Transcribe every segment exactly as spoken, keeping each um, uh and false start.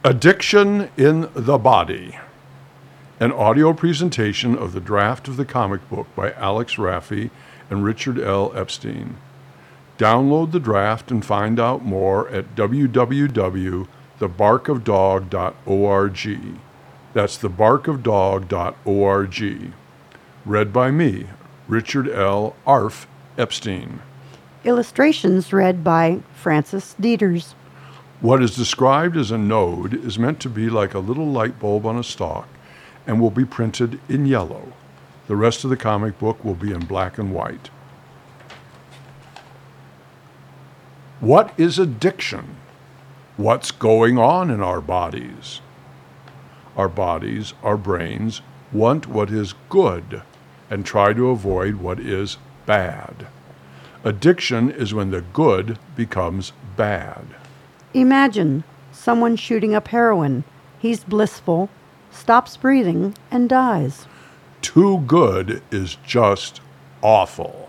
Addiction in the Body, an audio presentation of the draft of the comic book by Alex Raffi and Richard L. Epstein. Download the draft and find out more at w w w dot the bark of dog dot org. That's the bark of dog dot org. Read by me, Richard L. Arf Epstein. Illustrations read by Francis Dieters. What is described as a node is meant to be like a little light bulb on a stalk and will be printed in yellow. The rest of the comic book will be in black and white. What is addiction? What's going on in our bodies? Our bodies, our brains, want what is good and try to avoid what is bad. Addiction is when the good becomes bad. Imagine someone shooting up heroin. He's blissful, stops breathing, and dies. Too good is just awful.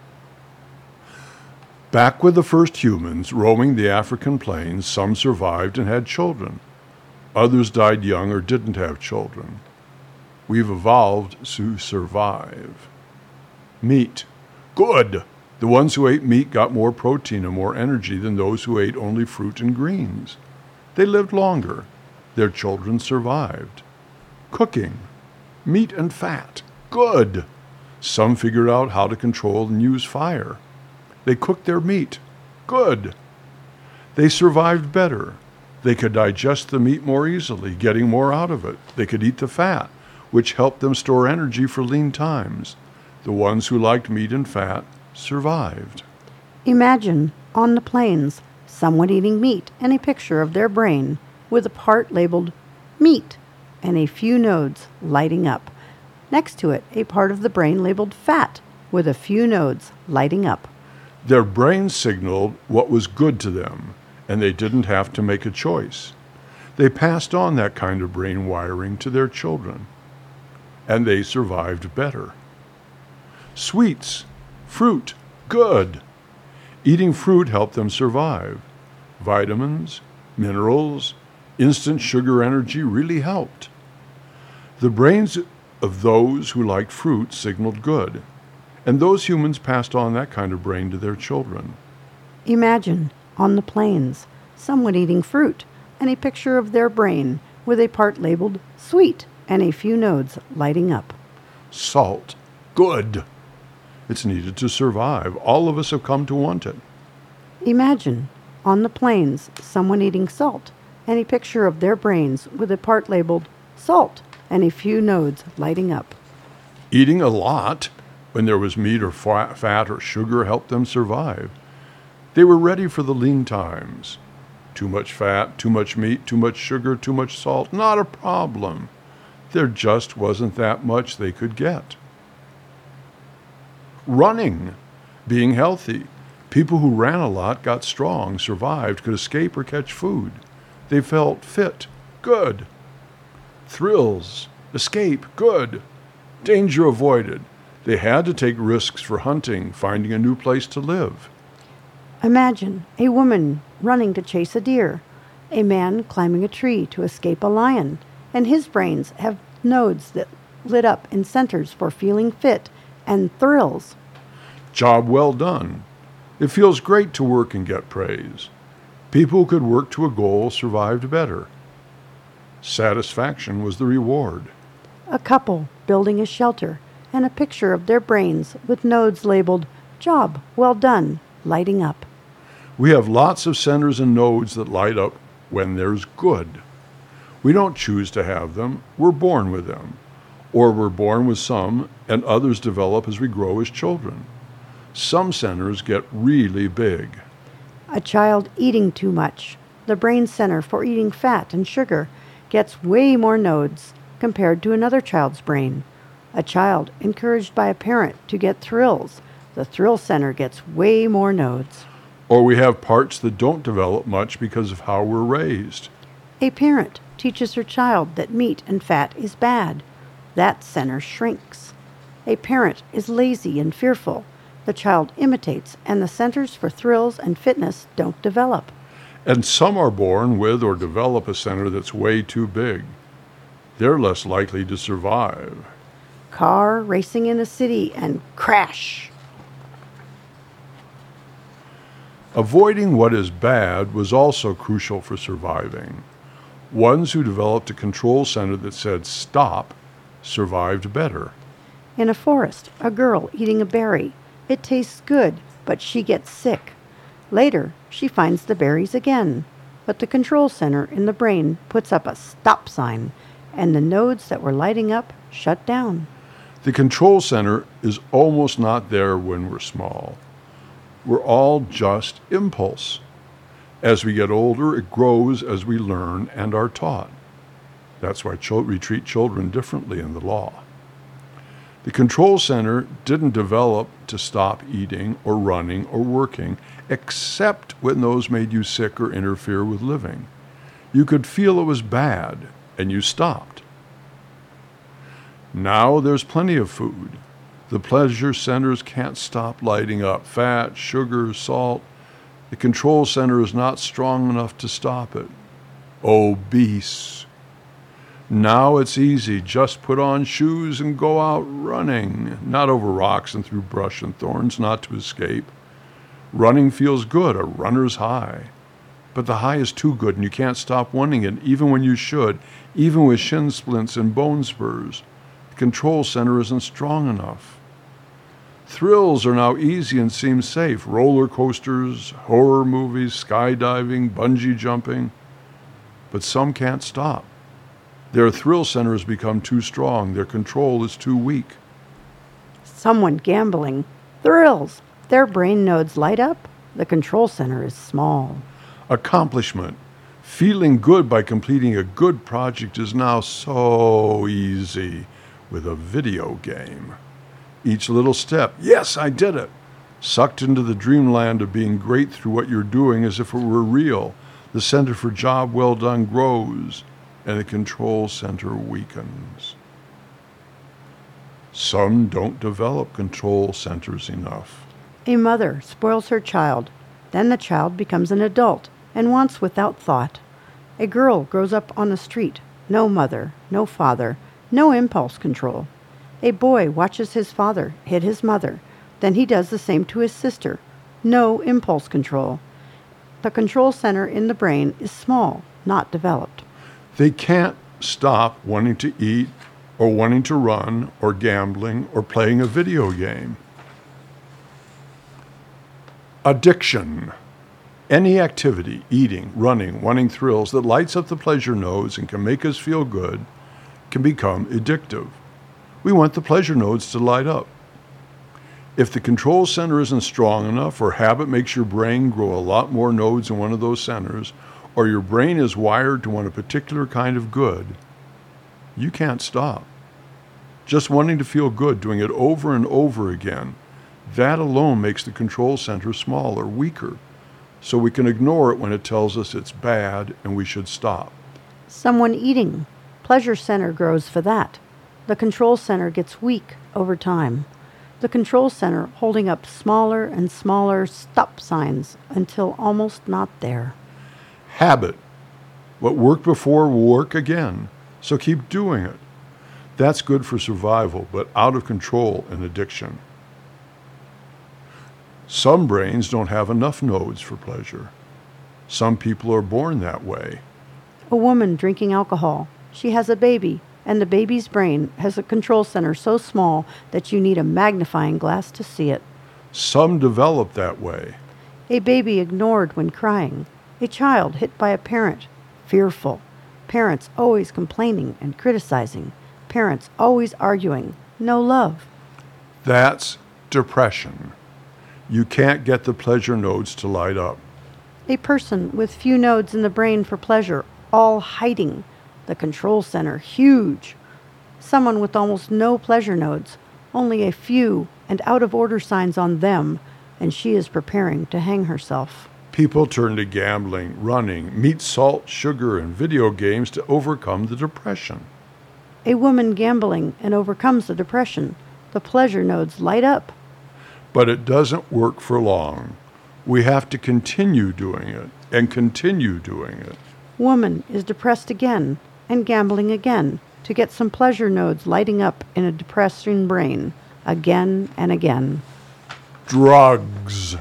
Back with the first humans roaming the African plains, some survived and had children. Others died young or didn't have children. We've evolved to survive. Meat. Good. The ones who ate meat got more protein and more energy than those who ate only fruit and greens. They lived longer. Their children survived. Cooking. Meat and fat. Good. Some figured out how to control and use fire. They cooked their meat. Good. They survived better. They could digest the meat more easily, getting more out of it. They could eat the fat, which helped them store energy for lean times. The ones who liked meat and fat survived. Imagine, on the plains, someone eating meat and a picture of their brain with a part labeled meat and a few nodes lighting up. Next to it, a part of the brain labeled fat with a few nodes lighting up. Their brains signaled what was good to them, and they didn't have to make a choice. They passed on that kind of brain wiring to their children, and they survived better. Sweets. Fruit. Good. Eating fruit helped them survive. Vitamins, minerals, instant sugar energy really helped. The brains of those who liked fruit signaled good, and those humans passed on that kind of brain to their children. Imagine, on the plains, someone eating fruit and a picture of their brain with a part labeled sweet and a few nodes lighting up. Salt. Good. It's needed to survive. All of us have come to want it. Imagine, on the plains, someone eating salt and a picture of their brains with a part labeled salt and a few nodes lighting up. Eating a lot, when there was meat or fat or sugar, helped them survive. They were ready for the lean times. Too much fat, too much meat, too much sugar, too much salt, not a problem. There just wasn't that much they could get. Running, being healthy. People who ran a lot got strong, survived, could escape or catch food. They felt fit. Good. Thrills. Escape. Good. Danger avoided. They had to take risks for hunting, finding a new place to live. Imagine a woman running to chase a deer, a man climbing a tree to escape a lion, and his brains have nodes that lit up in centers for feeling fit and thrills. Job well done. It feels great to work and get praise. People who could work to a goal survived better. Satisfaction was the reward. A couple building a shelter and a picture of their brains with nodes labeled job well done lighting up. We have lots of centers and nodes that light up when there's good. We don't choose to have them. We're born with them. Or we're born with some, and others develop as we grow as children. Some centers get really big. A child eating too much. The brain center for eating fat and sugar gets way more nodes compared to another child's brain. A child encouraged by a parent to get thrills. The thrill center gets way more nodes. Or we have parts that don't develop much because of how we're raised. A parent teaches her child that meat and fat is bad. That center shrinks. A parent is lazy and fearful. The child imitates, and the centers for thrills and fitness don't develop. And some are born with or develop a center that's way too big. They're less likely to survive. Car racing in a city and crash. Avoiding what is bad was also crucial for surviving. Ones who developed a control center that said stop survived better. In a forest, a girl eating a berry. It tastes good, but she gets sick. Later, she finds the berries again, but the control center in the brain puts up a stop sign, and the nodes that were lighting up shut down. The control center is almost not there when we're small. We're all just impulse. As we get older, it grows as we learn and are taught. That's why we treat children differently in the law. The control center didn't develop to stop eating or running or working, except when those made you sick or interfere with living. You could feel it was bad, and you stopped. Now there's plenty of food. The pleasure centers can't stop lighting up fat, sugar, salt. The control center is not strong enough to stop it. Obese. Now it's easy. Just put on shoes and go out running, not over rocks and through brush and thorns, not to escape. Running feels good, a runner's high. But the high is too good and you can't stop wanting it, even when you should, even with shin splints and bone spurs. The control center isn't strong enough. Thrills are now easy and seem safe. Roller coasters, horror movies, skydiving, bungee jumping. But some can't stop. Their thrill center has become too strong. Their control is too weak. Someone gambling. Thrills. Their brain nodes light up. The control center is small. Accomplishment. Feeling good by completing a good project is now so easy with a video game. Each little step, yes, I did it. Sucked into the dreamland of being great through what you're doing as if it were real. The center for job well done grows, and the control center weakens. Some don't develop control centers enough. A mother spoils her child. Then the child becomes an adult and wants without thought. A girl grows up on the street. No mother, no father, no impulse control. A boy watches his father hit his mother. Then he does the same to his sister. No impulse control. The control center in the brain is small, not developed. They can't stop wanting to eat or wanting to run or gambling or playing a video game. Addiction. Any activity, eating, running, wanting thrills that lights up the pleasure nodes and can make us feel good can become addictive. We want the pleasure nodes to light up. If the control center isn't strong enough, or habit makes your brain grow a lot more nodes in one of those centers, or your brain is wired to want a particular kind of good, you can't stop. Just wanting to feel good, doing it over and over again, that alone makes the control center smaller, weaker, so we can ignore it when it tells us it's bad and we should stop. Someone eating. Pleasure center grows for that. The control center gets weak over time. The control center holding up smaller and smaller stop signs until almost not there. Habit. What worked before will work again, so keep doing it. That's good for survival, but out of control and addiction. Some brains don't have enough nodes for pleasure. Some people are born that way. A woman drinking alcohol. She has a baby, and the baby's brain has a control center so small that you need a magnifying glass to see it. Some develop that way. A baby ignored when crying. A child hit by a parent, fearful. Parents always complaining and criticizing. Parents always arguing. No love. That's depression. You can't get the pleasure nodes to light up. A person with few nodes in the brain for pleasure, all hiding. The control center huge. Someone with almost no pleasure nodes, only a few and out of order signs on them, and she is preparing to hang herself. People turn to gambling, running, meat, salt, sugar, and video games to overcome the depression. A woman gambling and overcomes the depression. The pleasure nodes light up. But it doesn't work for long. We have to continue doing it and continue doing it. Woman is depressed again and gambling again to get some pleasure nodes lighting up in a depressing brain again and again. Drugs,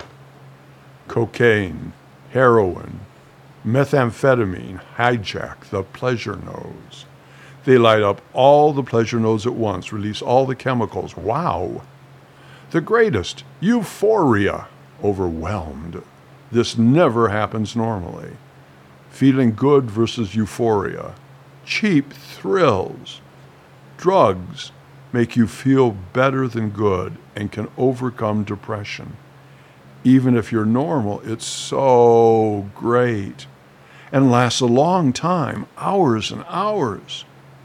cocaine, heroin, methamphetamine hijack the pleasure nodes. They light up all the pleasure nodes at once, release all the chemicals. Wow! The greatest, euphoria, overwhelmed. This never happens normally. Feeling good versus euphoria. Cheap thrills. Drugs make you feel better than good and can overcome depression. Even if you're normal, it's so great and lasts a long time, hours and hours,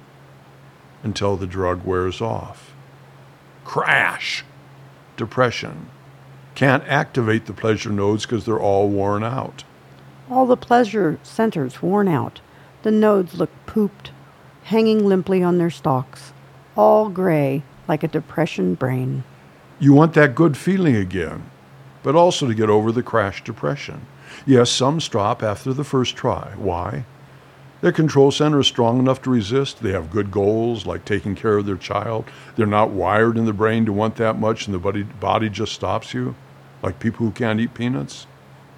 until the drug wears off. Crash! Depression. Can't activate the pleasure nodes because they're all worn out. All the pleasure centers worn out. The nodes look pooped, hanging limply on their stalks, all gray like a depression brain. You want that good feeling again, but also to get over the crash depression. Yes, some stop after the first try. Why? Their control center is strong enough to resist. They have good goals, like taking care of their child. They're not wired in the brain to want that much, and the body, body just stops you, like people who can't eat peanuts.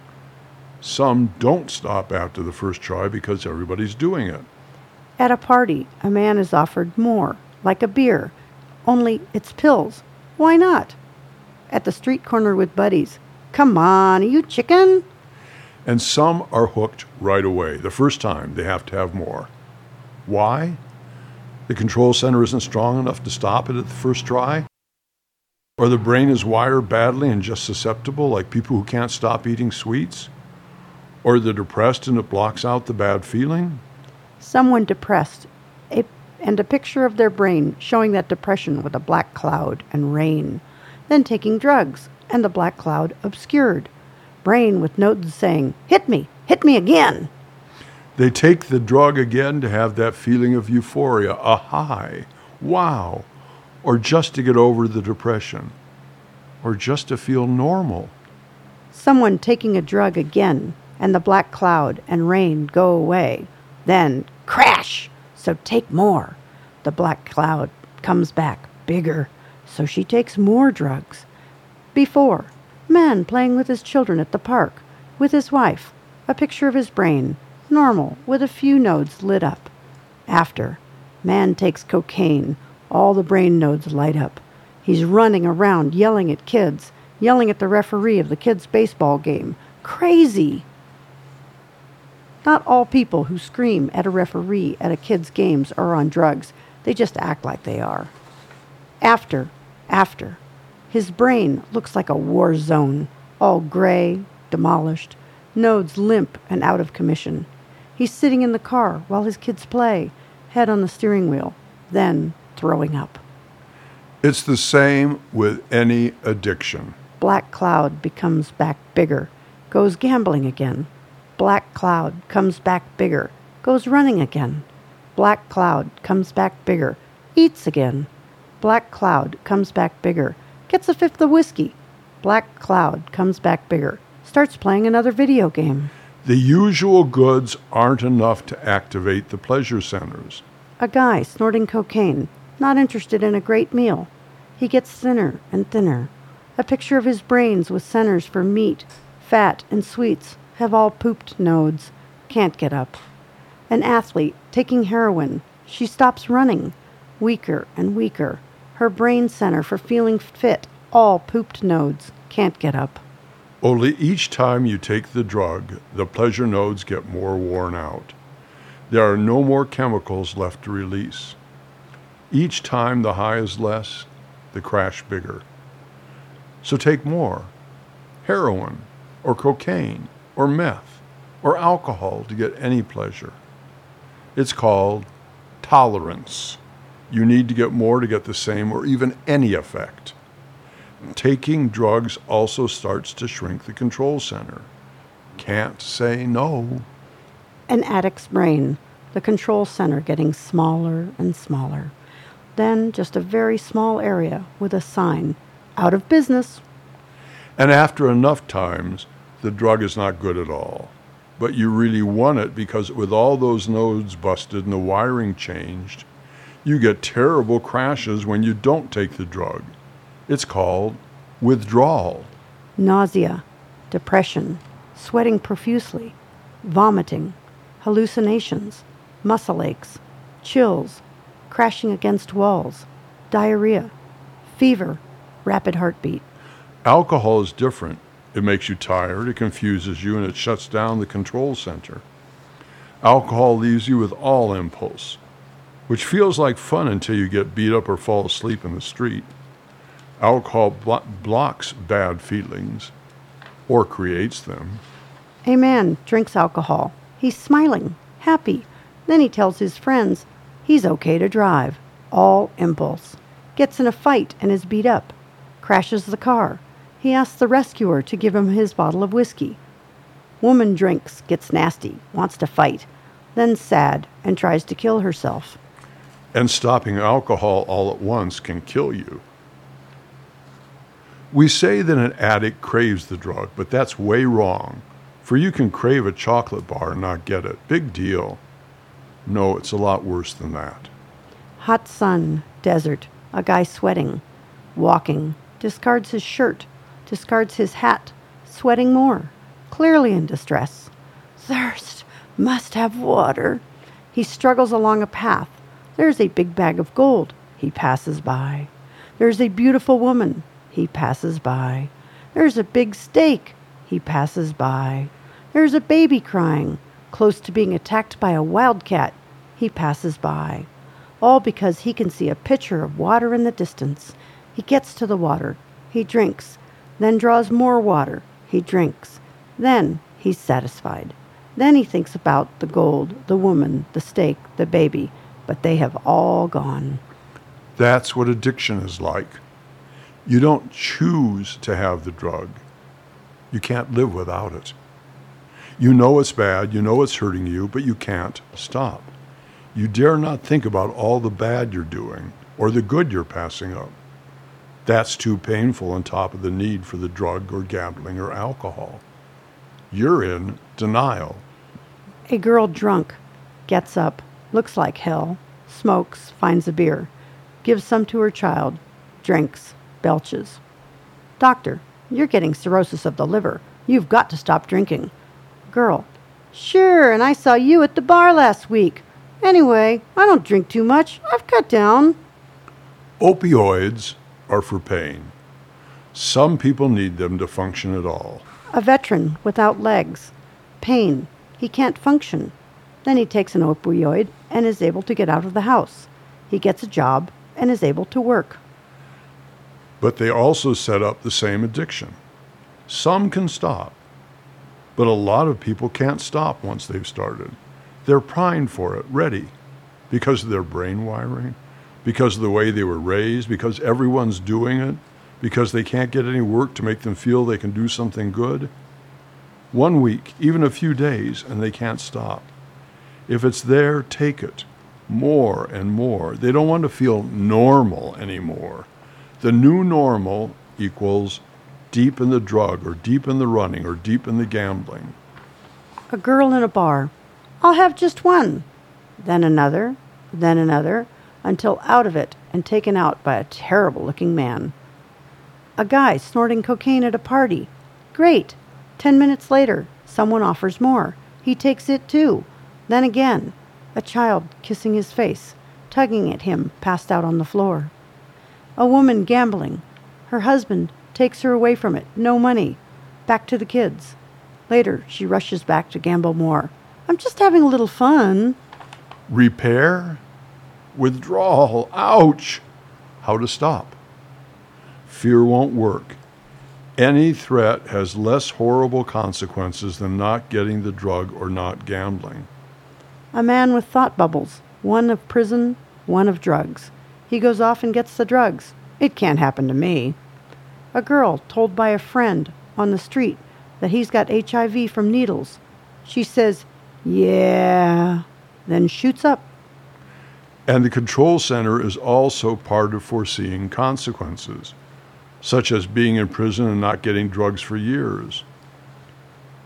Some don't stop after the first try because everybody's doing it. At a party, a man is offered more, like a beer, only it's pills. Why not? At the street corner with buddies, come on, are you chicken? And some are hooked right away. The first time, they have to have more. Why? The control center isn't strong enough to stop it at the first try? Or the brain is wired badly and just susceptible, like people who can't stop eating sweets? Or they're depressed and it blocks out the bad feeling? Someone depressed, a, and a picture of their brain showing that depression with a black cloud and rain. Then taking drugs, and the black cloud obscured. Brain with nodes saying, hit me, hit me again. They take the drug again to have that feeling of euphoria, a high, wow, or just to get over the depression, or just to feel normal. Someone taking a drug again, and the black cloud and rain go away. Then, crash! So take more. The black cloud comes back bigger, so she takes more drugs. Before, man playing with his children at the park, with his wife, a picture of his brain, normal, with a few nodes lit up. After, man takes cocaine, all the brain nodes light up. He's running around yelling at kids, yelling at the referee of the kids' baseball game. Crazy! Not all people who scream at a referee at a kid's games are on drugs. They just act like they are. After, after, his brain looks like a war zone, all gray, demolished, nodes limp and out of commission. He's sitting in the car while his kids play, head on the steering wheel, then throwing up. It's the same with any addiction. Black cloud becomes back bigger, goes gambling again. Black cloud comes back bigger, goes running again. Black cloud comes back bigger, eats again. Black cloud comes back bigger, gets a fifth of whiskey. Black cloud comes back bigger, starts playing another video game. The usual goods aren't enough to activate the pleasure centers. A guy snorting cocaine, not interested in a great meal. He gets thinner and thinner. A picture of his brains with centers for meat, fat, and sweets have all pooped nodes. Can't get up. An athlete taking heroin. She stops running. Weaker and weaker. Her brain center for feeling fit, all pooped nodes. Can't get up. Only each time you take the drug, the pleasure nodes get more worn out. There are no more chemicals left to release. Each time the high is less, the crash bigger. So take more. Heroin, or cocaine, or meth, or alcohol to get any pleasure. It's called tolerance. You need to get more to get the same or even any effect. Taking drugs also starts to shrink the control center. Can't say no. An addict's brain, the control center getting smaller and smaller. Then just a very small area with a sign, out of business. And after enough times, the drug is not good at all. But you really want it because with all those nodes busted and the wiring changed, you get terrible crashes when you don't take the drug. It's called withdrawal. Nausea, depression, sweating profusely, vomiting, hallucinations, muscle aches, chills, crashing against walls, diarrhea, fever, rapid heartbeat. Alcohol is different. It makes you tired, it confuses you, and it shuts down the control center. Alcohol leaves you with all impulse, which feels like fun until you get beat up or fall asleep in the street. Alcohol blo- blocks bad feelings, or creates them. A man drinks alcohol. He's smiling, happy. Then he tells his friends he's okay to drive. All impulse. Gets in a fight and is beat up. Crashes the car. He asks the rescuer to give him his bottle of whiskey. Woman drinks, gets nasty, wants to fight, then sad and tries to kill herself. And stopping alcohol all at once can kill you. We say that an addict craves the drug, but that's way wrong. For you can crave a chocolate bar and not get it. Big deal. No, it's a lot worse than that. Hot sun, desert, a guy sweating, walking, discards his shirt, discards his hat, sweating more, clearly in distress. Thirst, must have water. He struggles along a path. There's a big bag of gold. He passes by. There's a beautiful woman. He passes by. There's a big steak. He passes by. There's a baby crying, close to being attacked by a wildcat. He passes by. All because he can see a pitcher of water in the distance. He gets to the water. He drinks. Then draws more water. He drinks. Then he's satisfied. Then he thinks about the gold, the woman, the steak, the baby, but they have all gone. That's what addiction is like. You don't choose to have the drug. You can't live without it. You know it's bad, you know it's hurting you, but you can't stop. You dare not think about all the bad you're doing or the good you're passing up. That's too painful on top of the need for the drug or gambling or alcohol. You're in denial. A girl drunk gets up, looks like hell, smokes, finds a beer, gives some to her child, drinks, belches. Doctor, you're getting cirrhosis of the liver. You've got to stop drinking. Girl, sure, and I saw you at the bar last week. Anyway, I don't drink too much. I've cut down. Opioids are for pain. Some people need them to function at all. A veteran without legs. Pain. He can't function. Then he takes an opioid and is able to get out of the house. He gets a job and is able to work. But they also set up the same addiction. Some can stop, but a lot of people can't stop once they've started. They're primed for it, ready, because of their brain wiring, because of the way they were raised, because everyone's doing it, because they can't get any work to make them feel they can do something good. One week, even a few days, and they can't stop. If it's there, take it. More and more. They don't want to feel normal anymore. The new normal equals deep in the drug or deep in the running or deep in the gambling. A girl in a bar. I'll have just one. Then another, then another, until out of it and taken out by a terrible-looking man. A guy snorting cocaine at a party. Great. Ten minutes later, someone offers more. He takes it too. Then again, a child kissing his face, tugging at him, passed out on the floor. A woman gambling. Her husband takes her away from it. No money. Back to the kids. Later, she rushes back to gamble more. I'm just having a little fun. Repair? Withdrawal? Ouch! How to stop? Fear won't work. Any threat has less horrible consequences than not getting the drug or not gambling. A man with thought bubbles. One of prison, one of drugs. He goes off and gets the drugs. It can't happen to me. A girl told by a friend on the street that he's got H I V from needles. She says, yeah, then shoots up. And the control center is also part of foreseeing consequences, such as being in prison and not getting drugs for years.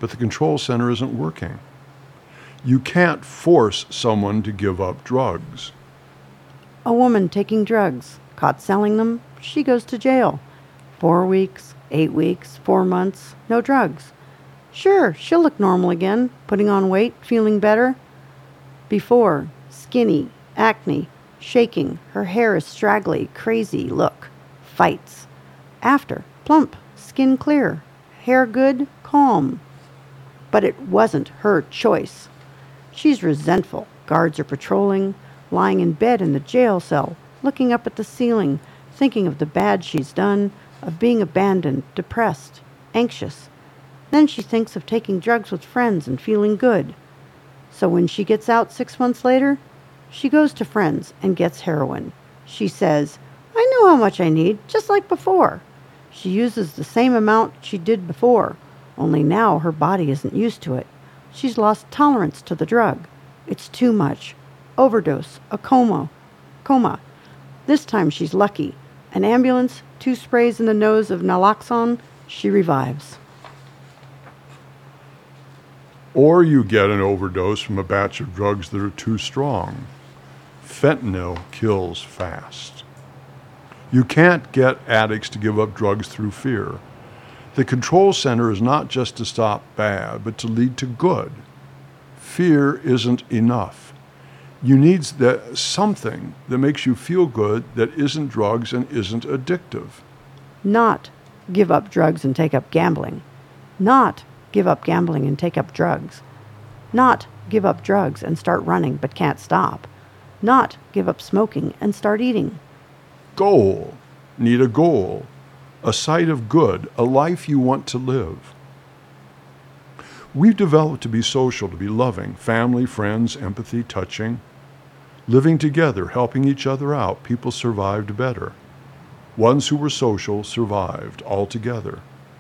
but the control center isn't working. You can't force someone to give up drugs. A woman taking drugs, caught selling them, she goes to jail. Four weeks, eight weeks, four months, no drugs. Sure, she'll look normal again, putting on weight, feeling better. Before, skinny, acne, shaking, her hair is straggly, crazy look, fights. After, plump, skin clear, hair good, calm. But it wasn't her choice. She's resentful. Guards are patrolling, lying in bed in the jail cell, looking up at the ceiling, thinking of the bad she's done, of being abandoned, depressed, anxious. Then she thinks of taking drugs with friends and feeling good. So when she gets out six months later, she goes to friends and gets heroin. She says, I know how much I need, just like before. She uses the same amount she did before, only now her body isn't used to it. She's lost tolerance to the drug. It's too much. Overdose, a coma, coma. This time she's lucky. An ambulance, two sprays in the nose of naloxone, she revives. Or you get an overdose from a batch of drugs that are too strong. Fentanyl kills fast. You can't get addicts to give up drugs through fear. The control center is not just to stop bad, but to lead to good. Fear isn't enough. You need that something that makes you feel good that isn't drugs and isn't addictive. Not give up drugs and take up gambling. Not give up gambling and take up drugs. Not give up drugs and start running but can't stop. Not give up smoking and start eating. Goal. Need a goal. A sight of good, a life you want to live. We've developed to be social, to be loving, family, friends, empathy, touching. Living together, helping each other out, people survived better. Ones who were social survived altogether.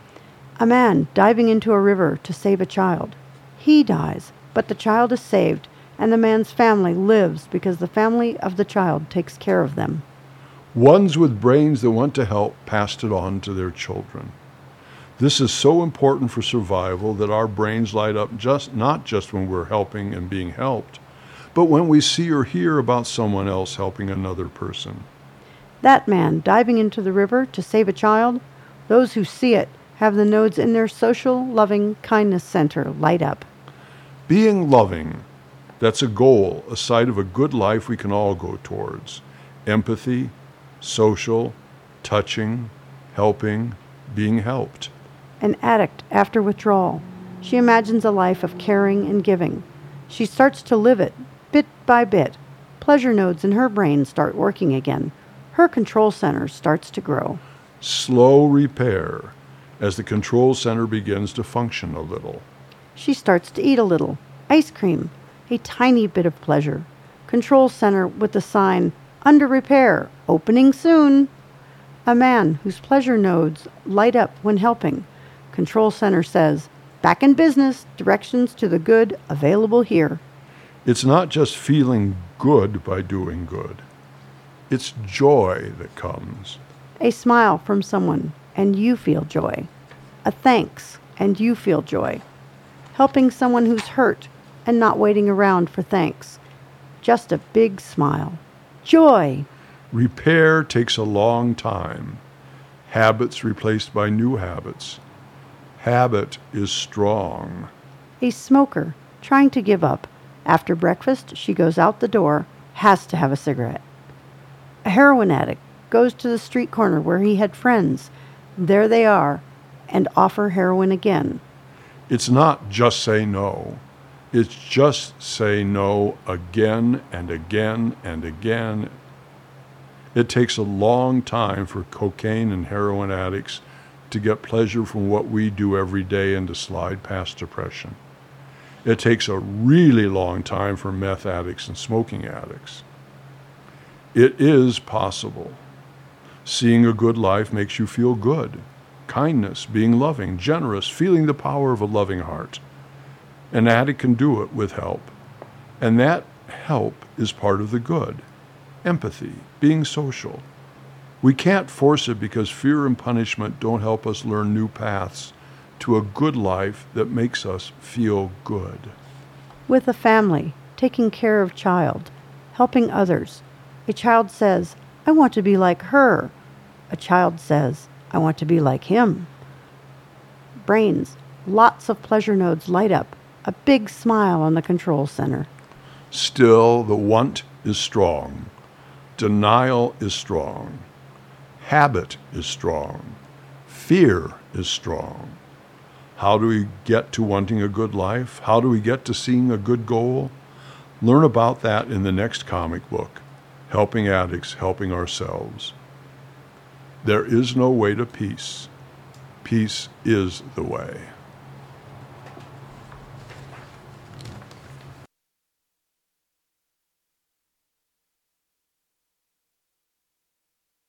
A man diving into a river to save a child. He dies, but the child is saved, and the man's family lives because the family of the child takes care of them. Ones with brains that want to help passed it on to their children. This is so important for survival that our brains light up just not just when we're helping and being helped, but when we see or hear about someone else helping another person. That man diving into the river to save a child, those who see it have the nodes in their social, loving, kindness center light up. Being loving, that's a goal, a sight of a good life we can all go towards. Empathy, social, touching, helping, being helped. An addict after withdrawal. She imagines a life of caring and giving. She starts to live it, bit by bit. Pleasure nodes in her brain start working again. Her control center starts to grow. Slow repair as the control center begins to function a little. She starts to eat a little. Ice cream, a tiny bit of pleasure. Control center with the sign, under repair, opening soon. A man whose pleasure nodes light up when helping. Control center says, back in business, directions to the good available here. It's not just feeling good by doing good. It's joy that comes. A smile from someone, and you feel joy. A thanks, and you feel joy. Helping someone who's hurt, and not waiting around for thanks. Just a big smile. Joy. Repair takes a long time. Habits replaced by new habits. Habit is strong. A smoker, trying to give up. After breakfast, she goes out the door, has to have a cigarette. A heroin addict goes to the street corner where he had friends. There they are, and offer heroin again. It's not just say no. It's just say no again and again and again. It takes a long time for cocaine and heroin addicts to get pleasure from what we do every day and to slide past depression. It takes a really long time for meth addicts and smoking addicts. It is possible. Seeing a good life makes you feel good. Kindness, being loving, generous, feeling the power of a loving heart. An addict can do it with help. And that help is part of the good. Empathy, being social. We can't force it because fear and punishment don't help us learn new paths to a good life that makes us feel good. With a family, taking care of child, helping others. A child says, I want to be like her. A child says, I want to be like him. Brains, lots of pleasure nodes light up, a big smile on the control center. Still, the want is strong. Denial is strong. Habit is strong. Fear is strong. How do we get to wanting a good life? How do we get to seeing a good goal? Learn about that in the next comic book, Helping Addicts, Helping Ourselves. There is no way to peace. Peace is the way.